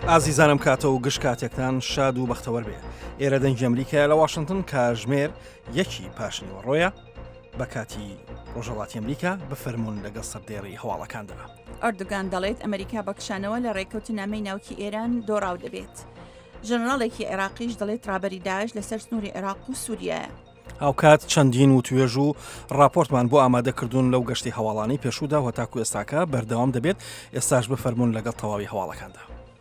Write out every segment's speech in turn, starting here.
ئازیزانم کاتە و گشت کاتێکتان شاد و بەختەوەر بێ. ئێرە دەنگی ئەمریکا لە واشنگتن کاژمێر یەکی پاشنیوە ڕۆیە بە کاتی ڕۆژهەڵاتی ئەمریکا بفەرمونون لەگەڵ سەردێڕی هەواڵەکاندا. ئەردوگان دەڵێت ئەمریکا بەکشانەوە لە ڕێکەوتنامەی ناوکی ئێران دۆڕاو دەبێت. ژەنەڕاڵێکی عێراقیش دەڵێت ڕابەری داعش لەسەر سنووری عێراق و سووریایە. هاوکات چەندین و توێژ و راپۆرتمان بۆ ئامادەکردوون لەو گەشتی هەواڵانی پێشودا و تاکو ئێستاکە بەردەوام دەبێت. ئێستاش بفەرمونون لەگەڵ تەواوی هەواڵەکاندا.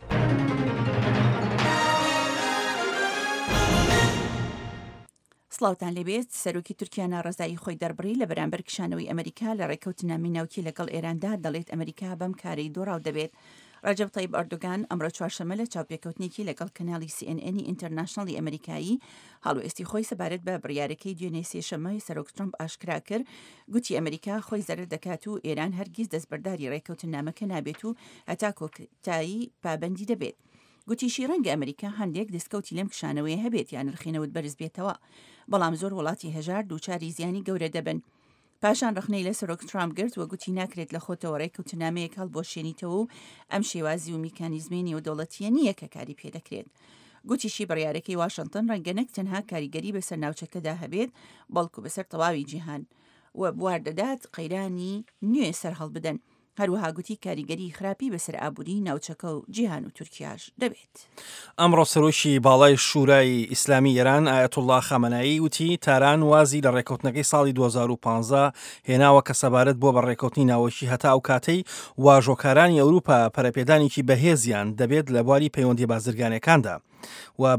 سڵاوتان لێبێت. سەرۆکی تورکیا ناڕەزایی خۆی دەربڕی لە بەرامبەر کشانەوەی ئەمریکا لە ڕێکەوتنامەی ناوکی لەگەڵ ئێراندا دەڵێت ئەمریکا بەم کارەی دۆڕاو دەبێت. ڕەجەب تایب ئەردوگان ئەمڕۆ چوارشەممە لە چاوپێکەوتنێکی لەگەڵ کەناڵی CNN ئینتەرناشنڵی ئەمریکایی هەڵوێستی خۆی سەبارەت بە بڕیارەکەی دوێنێ سێشەممەی سەرۆک ترامپ ئاشکرا کرد. گوتی ئەمریکا خۆی زەرر دەکات و ئێران هەرگیز دەستبەرداری ڕێکەوتنامەکە نابێت و هەتا کۆتایی پابەندی دەبێت. گوتیشی ڕەنگە ئەمریکا هەندێک دەستکەوتی لەم کشانەوەی هەبێت یان نرخینەوت بەرز بێتەوە، بەڵام زۆر وڵاتی هەژار دووچاری زیانی گەورە دەبن. پاشان ڕخنەی لە سەرۆک ترامپ گرت و گوتی ناکرێت لە خۆتەوە ڕێکەوتنامەیەک هەڵبۆشێنیتەوە و ئەم شێوازی و میکانیزمی نێودەوڵەتیە نییە کە کاری پێدەکرێت. گوتیشی بڕیارەکەی واشنگتن ڕەنگە نەک تەنها کاریگەری بەسەر ناوچەکەدا هەبێت بەڵکو بەسەر تەواوی جیهان و بواردەدات قەیرانی نوێ سەر هەڵبدەن. هەروەها گوتی کاریگەری خراپی بەسەر ئابووری ناوچەکە و جیهان و تورکیاش دەبێت. ئەمڕۆ سەرۆکی باڵای شورای ئیسلامی ئێران ئایەتوڵڵا خامنایی وتی تاران وازی لە ڕێکەوتنەکەی ساڵی 2015 هێناوە کە سەبارەت بۆ بە ڕێکەوتنی ناوەشی هەتا ئەو کاتەی واژۆکارانی ئەوروپا پەرەپێدانێکی بەهێزیان دەبێت لە بواری پەیوەندی بازرگانیەکاندا و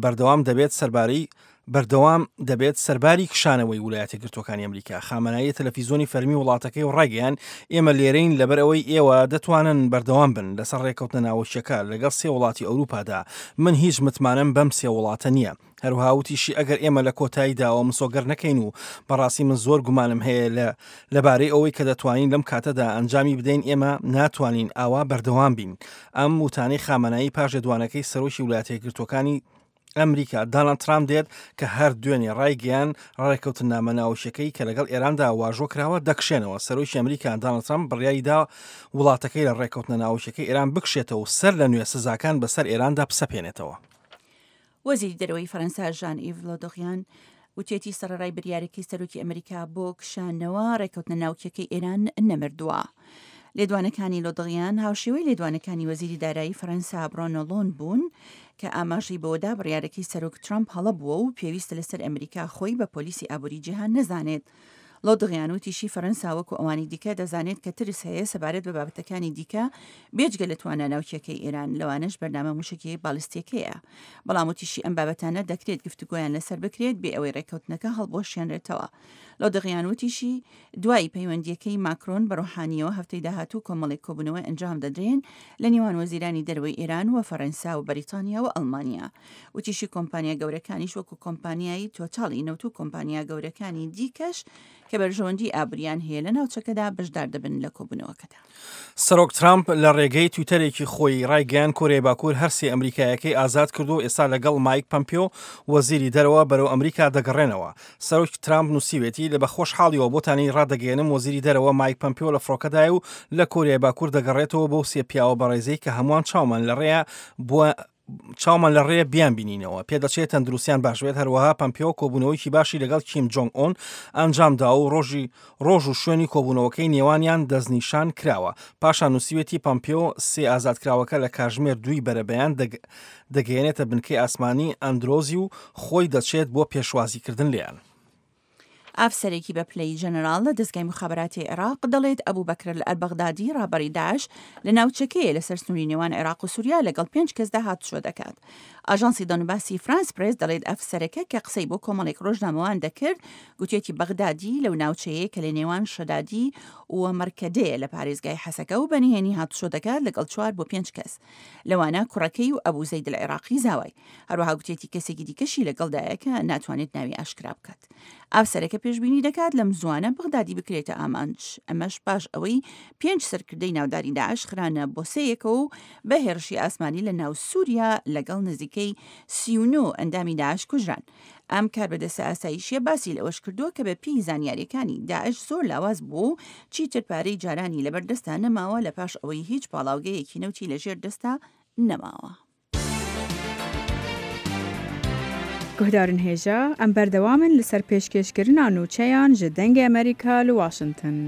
بەردەوام دەبێت سەرباری کشانەوەی ویلایەتە گرتوەکانی ئەمریکا. خامنایی تەلەڤیزۆنی فەرمی وڵاتەکەی و ڕاگەیان ئێمە لێرەین لەبەر ئەوەی ئێوە دەتوانن بەردەوام بن لەسەر ڕێکەوتنە ناوەشیەکە لەگەڵ سێ وڵاتی ئەوروپادا. من هیچ متمانم بەم سێ وڵاتە نییە. هەروها وتیشی ئەگەر ئێمە لە کۆتاییداوە مسۆگەر نەکەین و بەڕاستی من زۆر گومانم هەیە لەبارەی ئەوەی کە دەتوانین لەم کاتەدا ئەنجامی بدەین ئێمە ناتوانین ئاوا بەردەوام بین. ئەم وتانەی خامنایی پاش لێدوانەکەی سەرۆکی ویلایەتە یەکگرتووەکانی ئەمریکا دانالد ترامپ دێت کە هەر دوێنێ ڕایگەیان ڕێکەوتنامە ناوەشیەکەی کە لەگەڵ ئێراندا واژۆ کراوە دەکشێنەوە. سەرۆکی ئەمریکا دانالد ترامپ بڕیاریدا وڵاتەکەی لە ڕێکەوتنە ناوەشیەکەی ئێران بکشێتەوە و سەر لە نوێ سزاکان بەسەر ئێراندا بسەپێنێتەوە. وەزیری دەرەوەی فەرەنسا ژان ئیڤ لۆ دڕیان وتێتی سەرەڕای بریارەکەی سەرۆکی ئەمریکا بۆ کشانەوە ڕێکەوتنە ناوچەکەی ئێران نەمردووە. لێدوانەکانی لۆدڕیان هاوشێوەی لێدوانەکانی وەزیری دارایی فەرەنسا برۆنۆ بوون کە ئاماژی بۆدا بڕیارەکەی سەرۆک ترامپ هەڵە بووە و پێویستە لەسەر ئەمریکا خۆی بە پۆلیسی ئابووری جیهان نەزانێت. لۆدڕیان وتیشی فەرەنسا وەکو ئەوانی دیکە دەزانێت کە ترس هەیە سەبارەت بە بابەتەکانی دیکە بێجگە لە توانە ناوچەکەی ئێران لەوانش بەرنامە موشکی بالیستیکەیە. بەڵام وتیشی ئەم بابەتانە دەکرێت گفتوگۆیان لەسەر بکرێت بێ ئەوەی ڕێکەوتنەکە هەڵبۆشێنرێتەوە. لۆدڕیان وتیشی دوای پەیوەندیەکەی ماکرۆن بە ڕۆحانیەوە هەفتەی داهاتوو کۆمەڵێک کۆبوونەوە ئەنجام دەدرێن لە نێوان وەزیرانی دەرەوەی ئێران و فەرەنسا و بەریتانیا و ئەڵمانیا. وتیشی کۆمپانیا گەورەکانیش وەکو کۆمپانیایی تۆتاڵی نەوت و کۆمپانیا گەورەکانی دیکەش کە بەرژەوەندی ئابوریان هەیە لە ناوچەکەدا بەشدار دەبن لە کۆبوونەوەکەدا. سەرۆک ترامپ لە ڕێگەی تویتەرێکی خۆی ڕایگەیان کۆرەی باکوور هەرسێ ئەمریکایەکەی ئازاد کردو ئێستا لەگەڵ مایک پەمپیۆ وەزیری دەرەوە بەرەو ئەمریکا دەگەڕێنەوە. سەرۆک ترامپ نووسیوێتی لە بەخۆش حاڵیەوە بۆتانی ڕادەگەێنم وەزیری دەرەوە مایک پەمپیۆ لە فڕۆکەدای و لە کۆریای باکوور دەگەڕێتەوە بۆ سێ پیاوە بەڕێزەی کە هەمووان چاومان لە ڕێ بیان بینینەوە. پێدەچێت تەندروستیان باشوێت. هەروەها پەمپیۆ کۆبوونەوەیکی باشی لەگەڵ کیم جۆنگ ئۆن ئەنجامدا و ڕۆژ و شوێنی کۆبوونەوەکەی نێوانیان دەستنیشان کراوە. پاشان نووسیوێتی پەمپیۆ سێ ئازادکراوەکە لە کاژمێر دوی بەرەبەیان دەگەیەنێتە بنکەی ئاسمانی ئەندرۆزی و خۆی دەچێت بۆ پێشوازیکردن لیان. ئافسەرێکی بە پلەی جەنەرال لە دەستگای مخابراتی عێراق دەڵێت ئەبوو بەکر ئەلبەغدادی ڕابەری داعش لە ناوچەکەیە لەسەر سنووری نێوان عێراق و سووریا لەگەڵ 5 کەسدا هاتوچۆ دەکات. ئاژانسی دەنوباسی فرانس پرێس دەڵێت ئەفسەرەکە کە قسەی بۆ کۆمەڵێک ڕۆژنامەوان دەکرد گوتێتی بەغدادی لەو ناوچەیە کە لە نێوان شەدادی و مەرکەدەیە لە پارێزگای حەسەکە و بەنهێنی هاتوچۆ دەکات لەگەڵ 4 بۆ 5 کەس. لەوانە کوڕەکەی و ئەبوو زەید العێراقی زاوای. هەروەها گوتێتی کەسێکی دیکەشی لەگەڵدایە کە ناتوانێت ناوی ئاشکرا بکات. ئافسەرەکە پێشبینی دەکات لەم زوانە بەغدادی بکرێتە ئامانج. ئەمەش پاش ئەوەی 5 سەرکردەی ناوداری داعش خرانە بۆ سەیەکە و بە هێرشی ئاسمانی لە ناو سووریا لەگەڵ نزیکەی 39 ئەندامی داعش کوژران. ئەم کار بەدەستە ئاسایشیە باسی لەوەش کردووە کە بە پێی زانیاریەکانی داعش زۆر لاواز بوو چیتر پارەی جارانی لەبەردەستا نەماوە لە پاش ئەوەی هیچ پاڵاوگەیەکی نەوتی لەژێر دەستا نەماوە. گهدارن هێژە ئەم بەردەوامن لەسەر پێشکەشکردنا نوچەیان ji dengê Amerîka li Washington.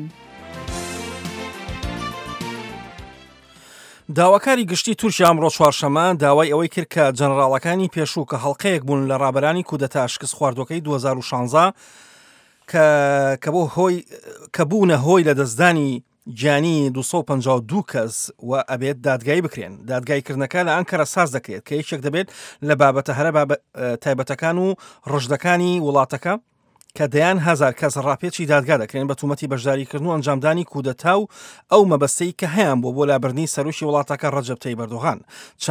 داواکاری گشتی تورکیا ئەمڕۆ چوارشەممە داوای ئەوەی کرد کە جەنەراڵەکانی پێشوو کە هەڵقەیەک بوون لە ڕابەرانی کودەتا شکست خواردوەکەی 2016 کە بوونە هۆی لە دەستدانی گیانی 252 کەس و ئەبێت دادگایی بکرێن. دادگایکردنەکە لە ئەنکەرە ساز دەکرێت کە یەکێک دەبێت لە بابەتە هەرە تایبەتەکان و ڕژدەکانی وڵاتەکە کە دەیان هزار کەس ڕاپێچی دادگا دەکرێن بە تومەتی بەشداریکردن و ئەنجامدانی کودەتا و ئەو مەبەستەی کە هەیان بۆ لابردنی سەرۆکی وڵاتەکە ڕەجەب تەیب ئەردۆغان.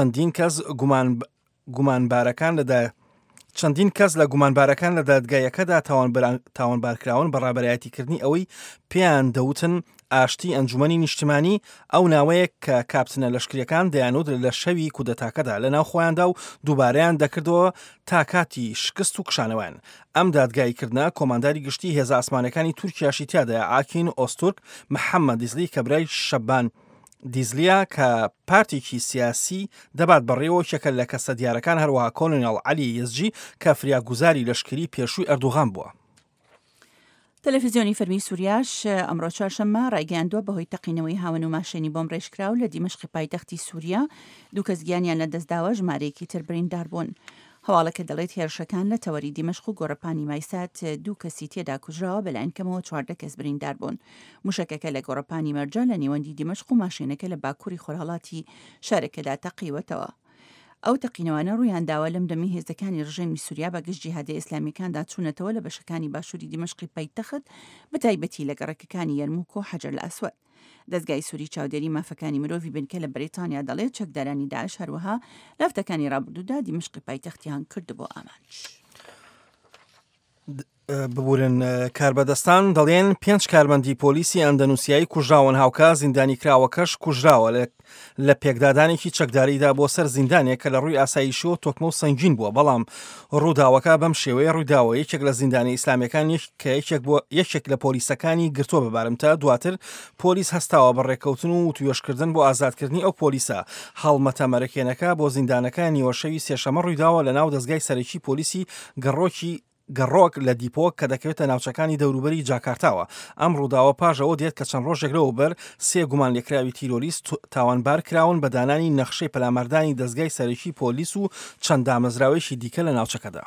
چەندین کەس لە گومانبارەکان لە دادگایەکەدا تاوانبارکراون بە ڕابەرایەتیکردنی ئەوەی پێیان دەوتن ئاشتی ئەنجومەنی نیشتیمانی ئەو ناوەیە کە کاپتنە لەشکریەکان دەیانوت لە شەوی کودەتاکەدا لە ناو خۆیاندا و دووبارەیان دەکردەوە تا کاتی شکست و کشانەوەیان. ئەم دادگایکردنە کۆمانداری گشتی هێزە ئاسمانەکانی تورکیاشی تیادایە ئاکین ئۆستورک محەممەد دیزلی کە برای شەبان دیزلیە کە پارتێکی سیاسی دەبات بەڕێوە شەکەل لە کەسە دیارەکان هەروەها کۆلۆنێڵ عەلی یەزجی کە فریاگوزاری لەشکری پێشووی ئەردوغان بووە. تەلەڤیزیۆنی فەرمی سووریاش ئەمڕۆ چوارشەممە ڕایگەیاندووە بەهۆی تەقینەوەی هاون و ماشێنی بۆم ڕێژکراو لە دیمەشقی پایتەختی سووریا دوو کەس گیانیان لە دەستداوە ژمارەیەکی تر بریندار بوون. هەواڵەکە دەڵێت هێرشەکان لە تەوەری دیمەشق و گۆڕەپانی مایسات دوو کەسی تێدا کوژراوە بەلایەن کەمەوە 14 کەس بریندار بوون. موشکەکە لە گۆڕەپانی مەرجە لە نێوەندی دیمەشق و ماشێنەکە لە باکووری خۆرهەڵاتی شارەکەدا تەقیوەتەوە. ئەو تەقینەوانە ڕوویان داوە لەم دەمی هێزەکانی ڕژێمی سووریا بە گشت جیهادی ئیسلامیەکاندا چوونەتەوە لە بەشەکانی باشووری دیمەشقی پایتەخت بەتایبەتی لە گەڕەکەکانی یەرموک و حەجەر ئەسوەد. دەستگای سووری چاودێری مافەکانی مرۆڤی بنکە لە بریتانیا دەڵێت چەکدارانی داعش هەروەها لافتەکانی ڕابردوودا دیمشقی پایتەختیان کرد بۆ ئامانج. ببورن کاربەدەستان دەڵێن 5 کارمەندی پۆلیسی ئەندەنوسیایی کوژراون هاوکە زیندانی کراوەکەش کوژراوە لە پێکدادانێکی چەکداریدا بۆ سەر زیندانێک کە لە ڕووی ئاسایشەوە تۆکمە و سەنگین بووە. بەڵام ڕووداوەکە بەم شێوەیە ڕوویداوە یەکێک لە زیندانی ئیسلامیەکان کە یەکێک لە پۆلیسەکانی گرتووە بەبارمتە دواتر پۆلیس هەستاوە بە ڕێککەوتن و توێژکردن بۆ ئازادکردنی ئەو پۆلیسە. هەڵمەتە مەرەکێنەکە بۆ زیندانەکە نیوەشەوی سێشەمە ڕوویداوە لە ناو دەستگای سەرەکی پۆلیسی گەڕۆک لە دیپۆک کە دەکەوێتە ناوچەکانی دەوروبەری جاکارتاوە. ئەم ڕووداوە پاژەوە دێت کە چەند ڕۆژێک لەوبەر 3 گومان لێکراوی تیرۆریست تاوانبار کراون بە دانانی نەخشەی پەلامەردانی دەستگای سەرەکی پۆلیس و چەند دامەزراوێکی دیکە لە ناوچەکەدا.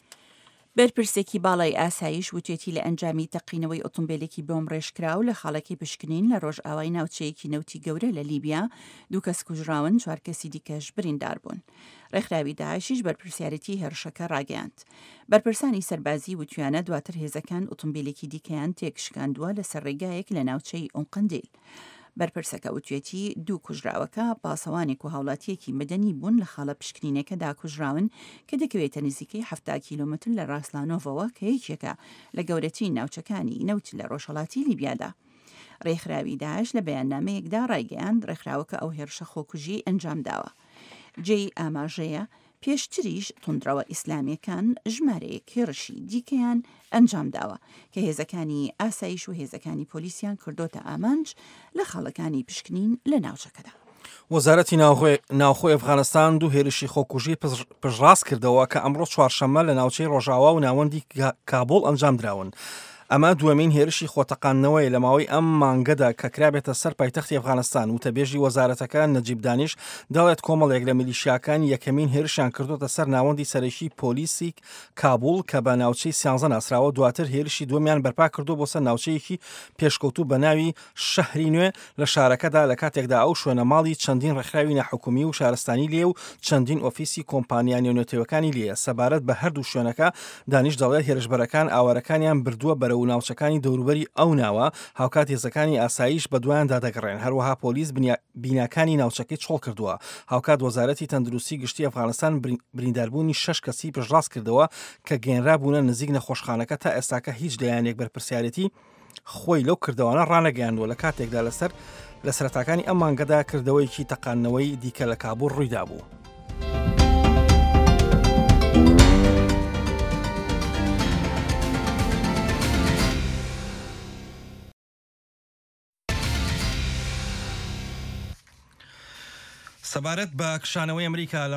بەرپرسێکی باڵای ئاسایش وتێتی لە ئەنجامی تەقینەوەی ئۆتۆمبیلێکی بۆم ڕێژکراو لە خاڵەکی پشکنین لە ڕۆژئاوای ناوچەیەکی نەوتی گەورە لە لیبیا دوو کەس کوژراون 4 کەسی دیکەش بریندار بوون. ڕێکخراوی داعشیش بەرپرسیارەتی هێرشەکە ڕاگەیاند. بەرپرسانی سەربازی وتویانە دواتر هێزەکان ئۆتۆمبیلێکی دیکەیان تێکشکاندووە لەسەر ڕێگایەک لە ناوچەی ئۆنقەندێل. بەرپرسەکە وتوێتی دوو کوژراوەکە پاسەوانێک و هاوڵاتیەکی مەدەنی بوون لە خاڵە پشکنینەکەدا کوژراون کە دەکەوێتە نزیکەی 70 کیلۆمتر لە ڕاستلانۆڤەوە کە یەکێکە لە گەورەترین ناوچەکانی نەوت لە ڕۆژهەڵاتی لیبیادا. ڕێکخراوی داعش لە بەیاننامەیەکدا ڕایگەیاند ڕێکخراوەکە ئەو هێرشە خۆکوژی ئەنجام داوە. جێی ئاماژەیە پێشتریش توندڕەوە ئیسلامیەکان ژمارەیەک هێرشی دیکەیان ئەنجام داوە کە هێزەکانی ئاسایش و هێزەکانی پۆلیسیان کردۆتە ئامانج لە خاڵەکانی پشکنین لە ناوچەکەدا. وەزارەتی ناوخۆی ئەفغانستان دوو هێرشی خۆکوژی پشڕاست کردەوە کە ئەمڕۆ چوارشەممە لە ناوچەی ڕۆژاوا و ناوەندی کابۆڵ ئەنجام دراون. ئەمە دووەمین هێرشی خۆتەقانەوەی لە ماوەی ئەم مانگەدا کە کرابێتە سەر پایتەختی ئەفغانستان. وتەبێژی وەزارەتەکە نەجیب دانیش دەڵێت کۆمەڵێک لە میلیشیاکان یەکەمین هێرشیان کردوتە سەر ناوەندی سەرەکی پۆلیسی کابوڵ کە بە ناوچەی 13 ناسراوە دواتر هێرشی دووەمیان بەرپا کردو بۆ سەر ناوچەیەکی پێشکەوتوو بە ناوی شەهری نوێ لە شارەکەدا لە کاتێکدا ئەو شوێنە ماڵی چەندین ڕێکخراوی نەحکومی و شارستانی لێ و چەندین ئۆفیسی کۆمپانیا نێونەتەوەکانی لێیە. سەبارەت بە هەردوو شوێنەکە دانیش دەڵێت هێرشبەرەکان ئاوارەکانیان بردووە بەرەو ناوچەکانی دەوروبەری ئەو ناوە هاوکات هێزەکانی ئاسایش بە دوایاندا دەگەڕێن. هەروەها پۆلیس بیناکانی ناوچەکەی چۆڵ کردووە. هاوکات وەزارەتی تەندروستی گشتی ئەفغانستان برینداربوونی 6 کەسی پشڕاست کردەوە کە گێنرابوونە نزیک نەخۆشخانەکە تا ئێستاکە هیچ لایەنێک بەرپرسیارەتی خۆی لەو کردەوەانە ڕانەگەیاندووە. لە کاتێکدا لە سەرەتاکانی ئەم مانگەدا کردەوەیکی تەقانەوەی دیکە لە کابوڵ ڕوویدا بوو. سەبارەت بە کشانەوەی ئەمریکا